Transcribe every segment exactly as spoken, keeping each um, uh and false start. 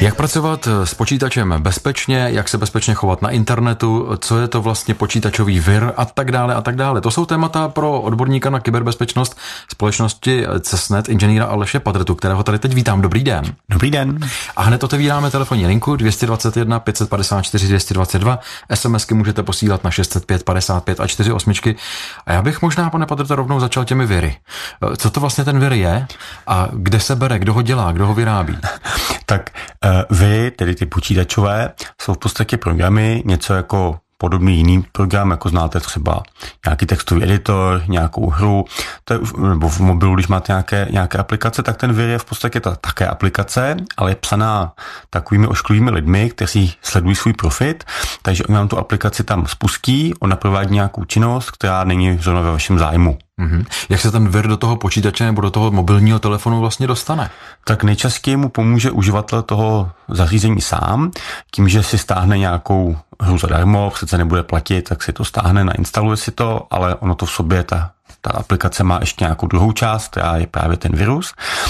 Jak pracovat s počítačem bezpečně, jak se bezpečně chovat na internetu, co je to vlastně počítačový vir a tak dále a tak dále. To jsou témata pro odborníka na kyberbezpečnost společnosti Cesnet, inženýra Aleše Padrtu, kterého tady teď vítám. Dobrý den. Dobrý den. A hned otevíráme telefonní linku dvě stě dvacet jedna pět set padesát čtyři dvě stě dvacet dva. SMSky můžete posílat na šest set pět padesát pět a čtyři osmičky. A já bych možná, pane Padrte, rovnou začal těmi viry. Co to vlastně ten vir je a kde se bere, kdo ho dělá, kdo ho vyrábí? Tak uh, viry, tedy ty počítačové, jsou v podstatě programy, něco jako podobný jiný program, jako znáte třeba nějaký textový editor, nějakou hru, to je, nebo v mobilu, když máte nějaké, nějaké aplikace, tak ten vir je v podstatě ta, také aplikace, ale je psaná takovými ošklivými lidmi, kteří sledují svůj profit, takže oni vám tu aplikaci tam spustí, ona provádí nějakou činnost, která není zrovna ve vašem zájmu. Mm-hmm. Jak se ten vir do toho počítače nebo do toho mobilního telefonu vlastně dostane? Tak nejčastěji mu pomůže uživatel toho zařízení sám, tím, že si stáhne nějakou hru zadarmo, přece nebude platit, tak si to stáhne, nainstaluje si to, ale ono to v sobě, ta, ta aplikace má ještě nějakou druhou část, která je právě ten virus.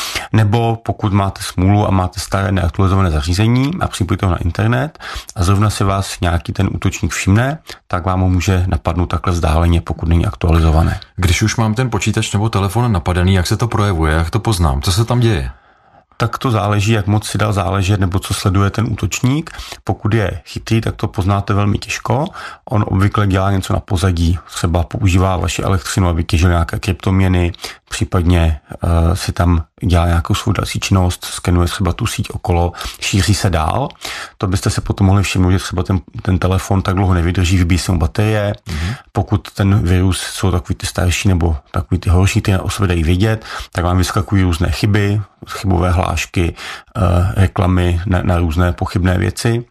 Nebo pokud máte smůlu a máte staré neaktualizované zařízení a připojíte ho na internet a zrovna si vás nějaký ten útočník všimne, tak vám ho může napadnout takhle vzdáleně, pokud není aktualizované. Když už mám ten počítač nebo telefon napadený, jak se to projevuje, jak to poznám, co se tam děje? Tak to záleží, jak moc si dal záležet, nebo co sleduje ten útočník. Pokud je chytrý, tak to poznáte velmi těžko. On obvykle dělá něco na pozadí, třeba používá vaši elektřinu, aby těžil nějaké kryptoměny, případně uh, si tam dělá nějakou svou další činnost, skenuje třeba tu síť okolo, šíří se dál. To byste se potom mohli všimnout, že třeba ten, ten telefon tak dlouho nevydrží, vybíjí se mu baterie. Mm-hmm. Pokud ten virus jsou takový ty starší nebo takový ty horší, ty o sobě dají vidět, tak vám vyskakují různé chyby, chybové hlášky, uh, reklamy na, na různé pochybné věci.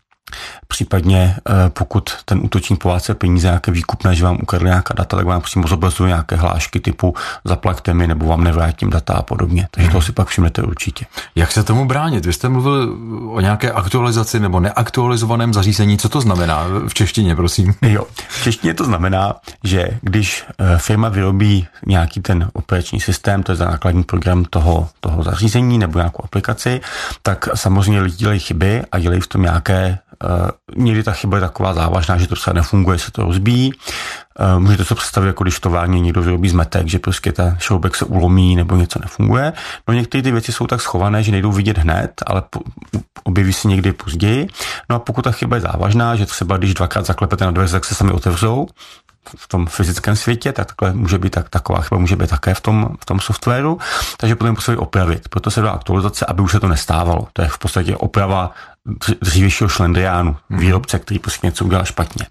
Případně pokud ten útočník po vás chce peníze, nějaké výkupné, že vám ukradl nějaká data, tak vám přímo zobrazuje nějaké hlášky typu zaplaťte mi nebo vám nevrátím data a podobně. Takže hmm. toho si pak všimnete určitě. Jak se tomu bránit? Vy jste mluvil o nějaké aktualizaci nebo neaktualizovaném zařízení. Co to znamená v češtině, prosím? Jo, v češtině to znamená, že když firma vyrobí nějaký ten operační systém, to je základní program toho, toho zařízení nebo nějakou aplikaci, tak samozřejmě lidi dělají chyby a dělají v tom nějaké Uh, někdy ta chyba je taková závažná, že to třeba nefunguje, se to rozbíjí. Uh, můžete se představit, jako když v továrně někdo vyrobí zmetek, že prostě ten šroubek se ulomí nebo něco nefunguje. No některé ty věci jsou tak schované, že nejdou vidět hned, ale po, objeví se někdy později. No a pokud ta chyba je závažná, že třeba když dvakrát zaklepete na dveře, tak se sami otevřou, v tom fyzickém světě, tak takhle může být tak, taková chyba může být také v tom, v tom softwaru, takže potom potřebuje opravit. Proto se dá aktualizace, aby už se to nestávalo. To je v podstatě oprava dřívějšího šlendriánu, výrobce, který prostě něco udělal špatně.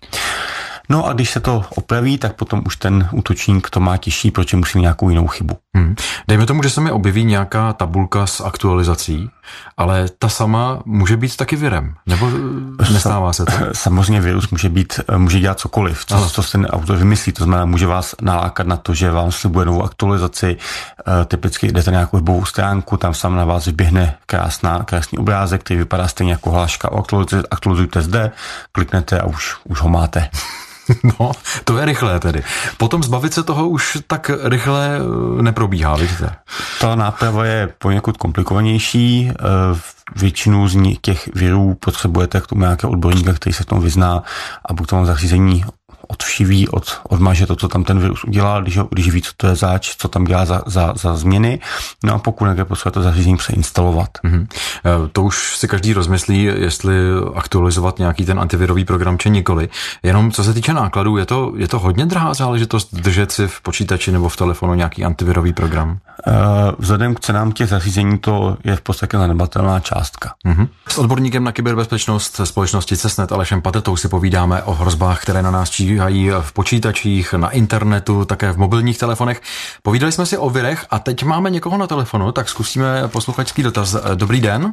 No a když se to opraví, tak potom už ten útočník to má těžší, protože musí nějakou jinou chybu. Hmm. Dejme tomu, že se mi objeví nějaká tabulka s aktualizací, ale ta sama může být taky virem, nebo nestává se to? Samozřejmě virus může být, může dělat cokoliv, co, co ten autor vymyslí, to znamená, může vás nalákat na to, že vám slibuje novou aktualizaci, typicky jdete na nějakou webovou stránku, tam sám na vás vyběhne krásná, krásný obrázek, který vypadá stejně jako hláška o aktualizaci, aktualizujte zde, kliknete a už, už ho máte. No, to je rychlé tedy. Potom zbavit se toho už tak rychle neprobíhá, vidíte? Ta náprava je poněkud komplikovanější. Většinu z těch virů potřebujete k tomu nějaké odborníka, který se v tom vyzná a buď to vám zařízení odvšiví, od, odmaže to, co tam ten virus udělal, když, když ví, co to je zač, co tam dělá za, za, za změny. No a pokud je potřeba to zařízení přeinstalovat. Mm-hmm. To už si každý rozmyslí, jestli aktualizovat nějaký ten antivirový program či nikoli. Jenom co se týče nákladů, je to, je to hodně drahá záležitost držet si v počítači nebo v telefonu nějaký antivirový program? Vzhledem k cenám těch zařízení to je v podstatě zanedbatelná částka. Mm-hmm. S odborníkem na kyberbezpečnost společnosti Cesnet Alešem Padrtou si povídáme o hrozbách, které na nás číhají v počítačích, na internetu, také v mobilních telefonech. Povídali jsme si o virech a teď máme někoho na telefonu, tak zkusíme posluchačský dotaz. Dobrý den.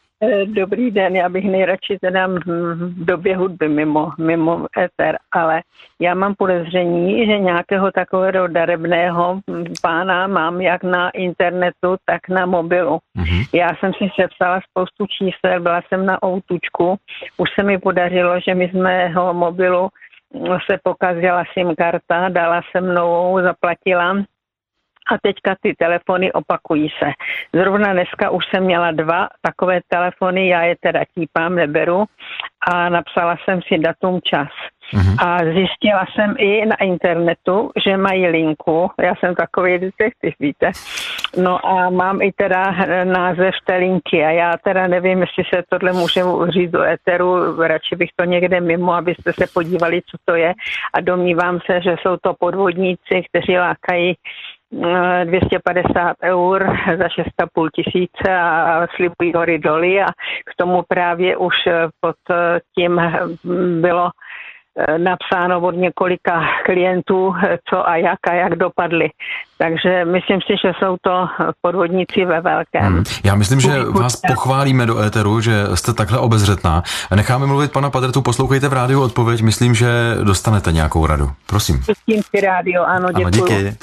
Dobrý den, já bych nejradši teda v době hudby mimo, mimo éter, ale já mám podezření, že nějakého takového darebného pána mám jak na internetu, tak na mobilu. Mm-hmm. Já jsem si sepsala spoustu čísel, byla jsem na outučku, už se mi podařilo, že mi z mého mobilu se pokazila SIM karta, dala jsem novou, zaplatila A teďka ty telefony opakují se. Zrovna dneska už jsem měla dva takové telefony, já je teda típám, neberu a napsala jsem si datum čas. Mm-hmm. A zjistila jsem i na internetu, že mají linku, já jsem takový detektiv, víte, no a mám i teda název té linky a já teda nevím, jestli se tohle může říct do éteru, radši bych to někde mimo, abyste se podívali, co to je a domnívám se, že jsou to podvodníci, kteří lákají dvě stě padesát eur za šest a půl tisíce a slibují hory doly a k tomu právě už pod tím bylo napsáno od několika klientů, co a jak a jak dopadly. Takže myslím si, že jsou to podvodníci ve velkém. Hmm. Já myslím, že vás pochválíme do éteru, že jste takhle obezřetná. Necháme mluvit pana Padrtu, poslouchejte v rádiu odpověď, myslím, že dostanete nějakou radu. Prosím. Pustím si rádio, ano, děkuji. Ano, díky.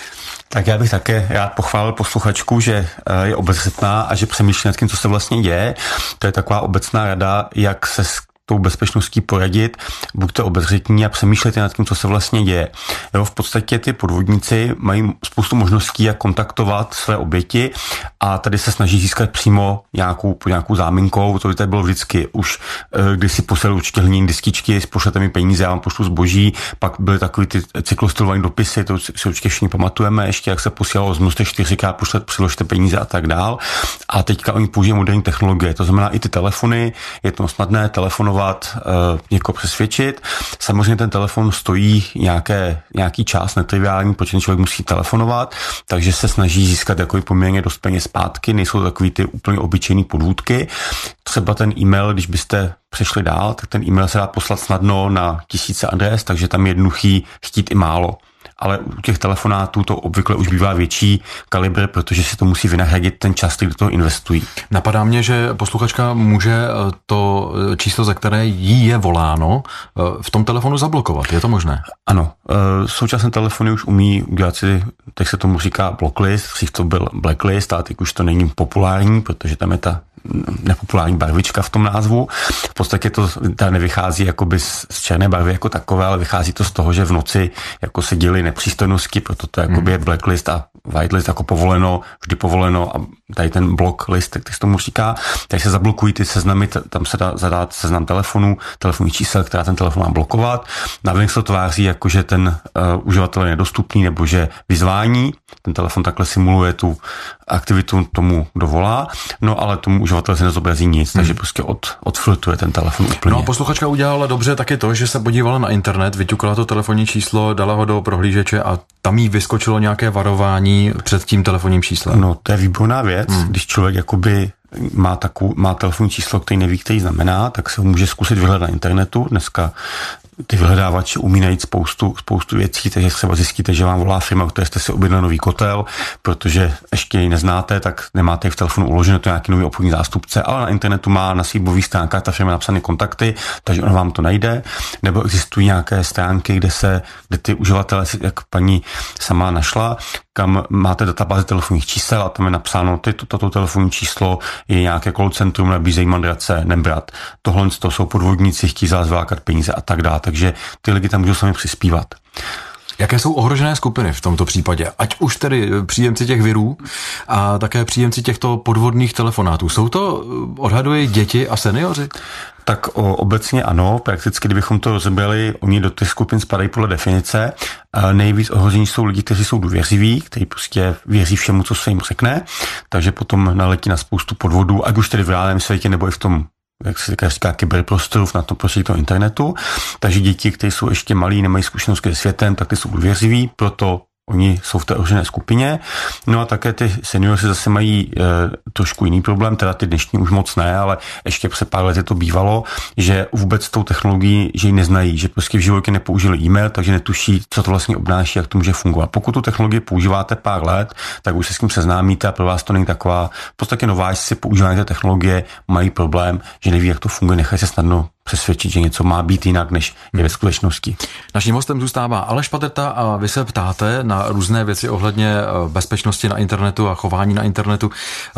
Tak já bych také rád pochválil posluchačku, že je obezřetná a že přemýšlí nad tím, co se vlastně děje. To je taková obecná rada, jak se tou bezpečností poradit, buďte obezřetní a přemýšlejte nad tím, co se vlastně děje. Jo, v podstatě ty podvodníci mají spoustu možností, jak kontaktovat své oběti a tady se snaží získat přímo nějakou, po nějakou záminkou, to by tady bylo vždycky už, když si poslali určitě hliněné diskičky, pošlete mi peníze, já vám pošlu zboží, pak byly takový ty cyklostylované dopisy, to si určitě všichni pamatujeme, ještě jak se posílalo znoste čtyřikrát, pošlet, přiložte peníze a tak dál. A teďka oni použijí moderní technologie, to znamená i ty telefony, je to snadné telefonovat, Uh, někoho přesvědčit. Samozřejmě ten telefon stojí nějaké, nějaký čas, netriviální, protože člověk musí telefonovat, takže se snaží získat jako poměrně dost peněz zpátky, nejsou to takový ty úplně obyčejný podvůdky. Třeba ten e-mail, když byste přešli dál, tak ten e-mail se dá poslat snadno na tisíce adres, takže tam je jednoduchý chtít i málo. Ale u těch telefonátů to obvykle už bývá větší kalibr, protože si to musí vynahradit ten čas, který do toho investují. Napadá mě, že posluchačka může to číslo, za které jí je voláno, v tom telefonu zablokovat. Je to možné? Ano. Současné telefony už umí udělat si, tak se tomu říká blocklist, dřív to byl blacklist, a teď už to není populární, protože tam je ta nepopulární barvička v tom názvu. V podstatě to teda nevychází jakoby z černé barvy jako takové, ale vychází to z toho, že v noci jako se děly nepřístojnosti, proto to jakoby je blacklist a whitelist jako povoleno, vždy povoleno a tady ten blocklist, jak se tomu říká, tady se zablokují ty seznamy, tam se dá zadat seznam telefonů, telefonní čísel, která ten telefon má blokovat. Navenek se to tváří jako, že ten uh, uživatel je nedostupný nebo že vyzvání, ten telefon takhle simuluje tu aktivitu tomu, kdo volá, no ale tomu uživatel se nezobrazí nic, hmm. takže prostě od, odfiltruje ten telefon úplně. No a posluchačka udělala dobře taky to, že se podívala na internet, vyťukala to telefonní číslo, dala ho do prohlížeče a tam jí vyskočilo nějaké varování před tím telefonním číslem. No to je výborná věc, hmm. když člověk jakoby má, takovou, má telefonní číslo, který neví, který znamená, tak se ho může zkusit vyhledat na internetu. Dneska ty vyhledávači umí najít spoustu, spoustu věcí, takže třeba zjistíte, že vám volá firma, které jste si objednali nový kotel, protože ještě ji neznáte, tak nemáte ji v telefonu uložené, to je nějaký nový obchodní zástupce, ale na internetu má na svých webových stránkách ta firma napsané kontakty, takže ona vám to najde, nebo existují nějaké stránky, kde se, kde ty uživatelé, jak paní sama našla, kam máte databázi telefonních čísel a tam je napsáno, ty, to, toto telefonní číslo je nějaké call centrum, nabízejí mandrace, nebrat. Tohle to jsou podvodníci, chtějí z vás vylákat peníze a tak dále, takže ty lidi tam můžou sami přispívat. Jaké jsou ohrožené skupiny v tomto případě? Ať už tedy příjemci těch virů a také příjemci těchto podvodných telefonátů. Jsou to, odhadují, děti a seniori? Tak o, obecně ano, prakticky kdybychom to rozebrali, oni do těch skupin spadají podle definice. Nejvíc ohrožení jsou lidi, kteří jsou důvěřiví, kteří prostě věří všemu, co se jim řekne, takže potom naletí na spoustu podvodů, ať už tedy v reálném světě nebo i v tom, jak se říká, kyberprostoru, na tom prostředí toho internetu. Takže děti, kteří jsou ještě malí, nemají zkušenost se světem, tak ty jsou důvěřiví, proto oni jsou v té ohrožené skupině. No a také ty senioři zase mají e, trošku jiný problém, teda ty dnešní už moc ne, ale ještě před pár lety to bývalo, že vůbec tou technologií, že ji neznají, že prostě v životě nepoužili e-mail, takže netuší, co to vlastně obnáší, jak to může fungovat. Pokud tu technologii používáte pár let, tak už se s tím seznámíte a pro vás to není taková, v podstatě nováčci používání té technologie mají problém, že neví, jak to funguje, nechají se snadno přesvědčit, že něco má být jinak, než je ve skutečnosti. Naším hostem zůstává Aleš Padrta a vy se ptáte na různé věci ohledně bezpečnosti na internetu a chování na internetu.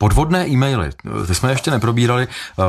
Podvodné e-maily, ty jsme ještě neprobírali.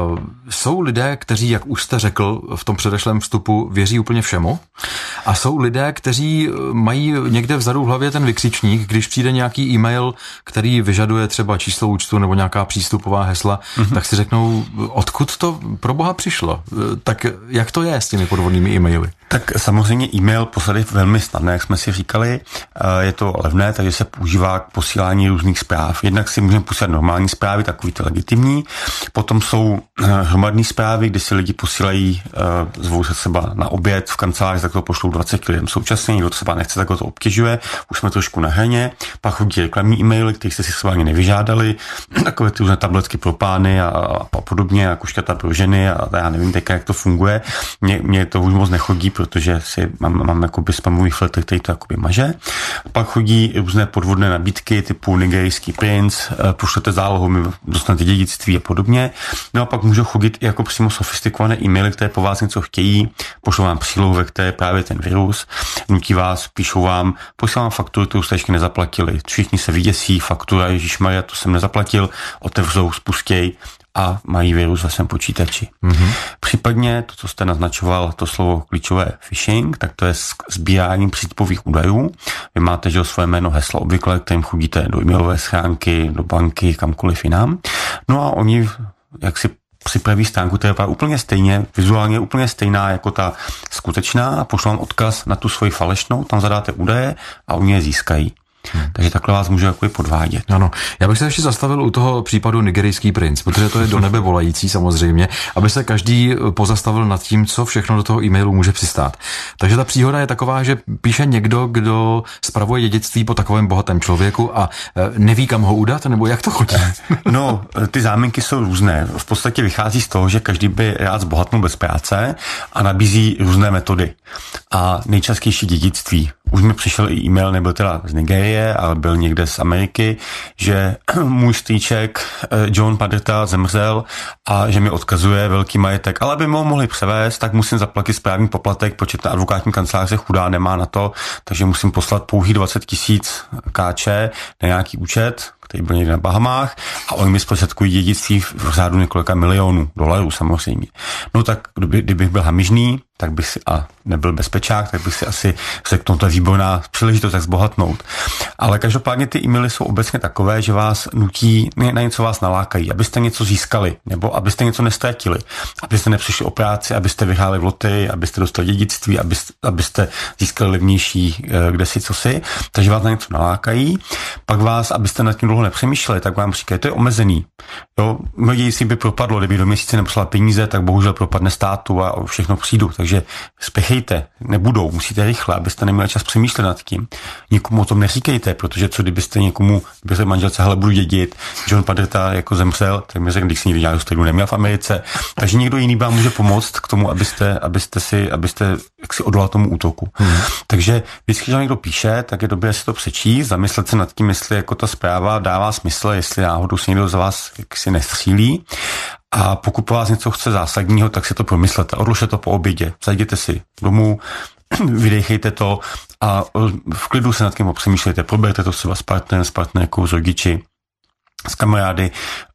Jsou lidé, kteří, jak už jste řekl v tom předešlém vstupu, věří úplně všemu? A jsou lidé, kteří mají někde vzadu v hlavě ten vykřičník, když přijde nějaký e-mail, který vyžaduje třeba číslo účtu nebo nějaká přístupová hesla, mm-hmm. tak si řeknou, odkud to pro boha přišlo? Tak jak to je s těmi podvodnými e-maily? Tak samozřejmě e-mail poslat je velmi snadné, jak jsme si říkali. Je to levné, takže se používá k posílání různých zpráv. Jednak si můžeme posílat normální zprávy, takový ty legitimní. Potom jsou hromadné zprávy, kde si lidi posílají, zvou se třeba na oběd v kanceláři, tak to pošlou dvacet lidem současně, někdo třeba nechce, tak to obtěžuje. Už jsme trošku na hraně. Pak chodí reklamní e-maily, které jste si třeba ani nevyžádali, takové ty různé tabletky pro pány a, a podobně, a kušťata pro ženy a já nevím teď, jak to funguje. Mně, mně to už moc nechodí, protože si mám, mám jakoby spamový filtr, který to jakoby maže. Pak chodí různé podvodné nabídky typu nigerijský princ, pošlete zálohu, mi dostanete dědictví a podobně. No a pak můžou chodit i jako přímo sofistikované e-maily, které po vás něco chtějí, pošlou vám přílohu, ve které je právě ten virus, nutí vás, píšou vám, posílám fakturu, kterou jste ještě nezaplatili. Všichni se vyděsí, faktura, ježišmarja, to jsem nezaplatil, otevřou, spustěj a mají virus ve svém počítači. Mm-hmm. Případně to, co jste naznačoval, to slovo klíčové phishing, tak to je sbírání přístupových údajů. Vy máte, že své jméno, heslo obvykle, kterým chodíte do e-mailové schránky, do banky, kamkoliv jinam. No a oni, jak si připraví stránku, která je úplně stejně, vizuálně úplně stejná jako ta skutečná a pošlou vám odkaz na tu svoji falešnou, tam zadáte údaje a oni je získají. Hmm. Takže takhle vás může jako podvádět. Ano. Já bych se ještě zastavil u toho případu nigerijský princ, protože to je do nebe volající samozřejmě, aby se každý pozastavil nad tím, co všechno do toho e-mailu může přistát. Takže ta příhoda je taková, že píše někdo, kdo spravuje dědictví po takovém bohatém člověku a neví, kam ho udat, nebo jak to chodí? No, ty záminky jsou různé. V podstatě vychází z toho, že každý by rád zbohatnul bez práce a nabízí různé metody. A nejčastější dědictví. Už mi přišel i e-mail, nebyl teda z Nigérie, ale byl někde z Ameriky, že můj strýček John Padrta zemřel a že mi odkazuje velký majetek, ale by mi ho mohli převést, tak musím zaplatit správní poplatek, protože ta advokátní kanceláře chudá nemá na to, takže musím poslat pouhý dvacet tisíc káče na nějaký účet, který byl někde na Bahamách, a oni mi zprostředkují dědictví v řádu několika milionů dolarů samozřejmě. No tak kdyby, kdybych byl hamižný, tak bych si, a nebyl bezpečák, tak bych si asi řekl, no to je výborná příležitost, tak zbohatnout. Ale každopádně ty e-maily jsou obecně takové, že vás nutí, na něco vás nalákají, abyste něco získali, nebo abyste něco nestratili, abyste nepřišli o práci, abyste vyhráli v loterii, abyste dostali dědictví, abyste, abyste získali levnější kdesi cosi, takže vás na něco nalákají, pak vás, abyste nad tím dlouho nepřemýšleli, tak vám říkají, to je omezený. Jo, mnohdy si by propadlo, kdyby do měsíce neposlala peníze, tak bohužel propadne státu a všechno přijdu. Takže spěchejte, nebudou, musíte rychle, abyste neměli čas přemýšlet nad tím. Nikomu o tom neříkejte, protože co kdybyste někomu, kdybyste manželce, hele, budu dědit, John Padrta jako zemřel, tak mi řekl, když si někdy nějakou středu neměl v Americe, takže někdo jiný vám může pomoct k tomu, abyste, abyste si, abyste jak si odolal tomu útoku. Hmm. Takže vždycky, když někdo píše, tak je dobré si to přečíst, zamyslet se nad tím, jestli jako ta zpráva dává smysl, jestli náhodou si někdo za vás jaksi nestřílí. A pokud po vás něco chce zásadního, tak si to promyslete. Odložte to po obědě. Zajděte si domů, vydechejte to a v klidu se nad tím přemýšlejte. Proberte to třeba s partnerem, s partnerkou, s rodiči, s kamarády.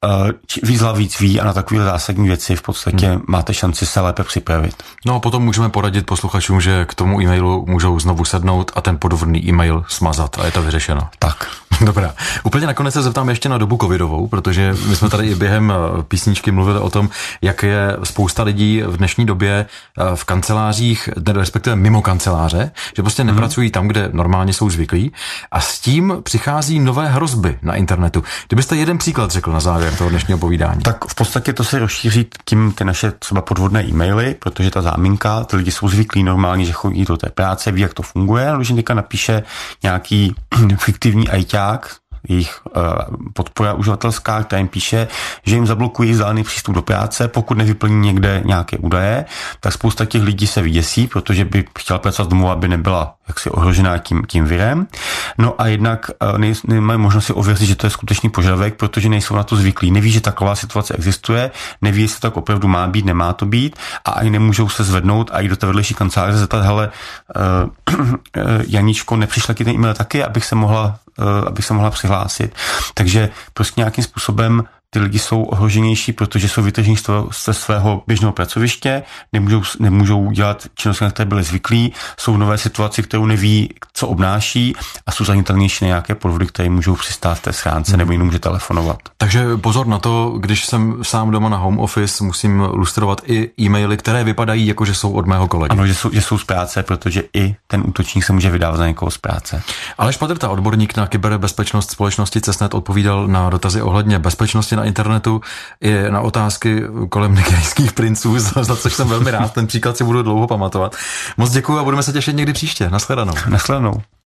Víc hlav víc ví a na takové zásadní věci v podstatě hmm. máte šanci se lépe připravit. No a potom můžeme poradit posluchačům, že k tomu e-mailu můžou znovu sednout a ten podvodný e-mail smazat a je to vyřešeno. Tak. Dobrá. Úplně nakonec se zeptám ještě na dobu covidovou, protože my jsme tady i během písničky mluvili o tom, jak je spousta lidí v dnešní době v kancelářích, respektive mimo kanceláře, že prostě nepracují tam, kde normálně jsou zvyklí, a s tím přichází nové hrozby na internetu. Kdybyste jeden příklad řekl na závěr toho dnešního povídání. Tak v podstatě to se rozšíří tím ty naše třeba podvodné e-maily, protože ta záminka, ty lidi jsou zvyklí normálně, že chodí do té práce, ví, jak to funguje, ale teďka napíše nějaký fiktivní ajťák, jejich uh, podpora uživatelská, která jim píše, že jim zablokují vzdálený přístup do práce, pokud nevyplní někde nějaké údaje, tak spousta těch lidí se vyděsí, protože by chtěla pracovat z domu, aby nebyla jaksi ohrožená tím, tím virem. No a jednak uh, nej, nemají možnost si ověřit, že to je skutečný požadavek, protože nejsou na to zvyklí. Neví, že taková situace existuje, neví, jestli to tak opravdu má být, nemá to být, a ani nemůžou se zvednout a jít do té vedlejší kanceláře zeptat, hele, uh, uh, Janíčko, nepřišla ti ten e-mail taky, abych se mohla, uh, abych se mohla přihlásit přihlásit. Takže prostě nějakým způsobem ty lidi jsou ohroženější, protože jsou vytržení ze svého běžného pracoviště, nemůžou, nemůžou dělat činnosti, na které byli zvyklí, jsou v nové situaci, kterou neví, co obnáší a jsou zranitelnější na nějaké podvody, které můžou přistát v té schránce, nebo jim může telefonovat. Takže pozor na to, když jsem sám doma na home office, musím lustrovat i e-maily, které vypadají jako, že jsou od mého kolegy. Ano, že jsou, že jsou z práce, protože i ten útočník se může vydávat za někoho z práce. Aleš Patrta, odborník na kyberbezpečnost společnosti Cestnet, odpovídal na dotazy ohledně bezpečnosti na internetu i na otázky kolem nigerijských princů, za což jsem velmi rád. Ten příklad si budu dlouho pamatovat. Moc děkuju a budeme se těšit někdy příště. Nashledanou. Nashledanou.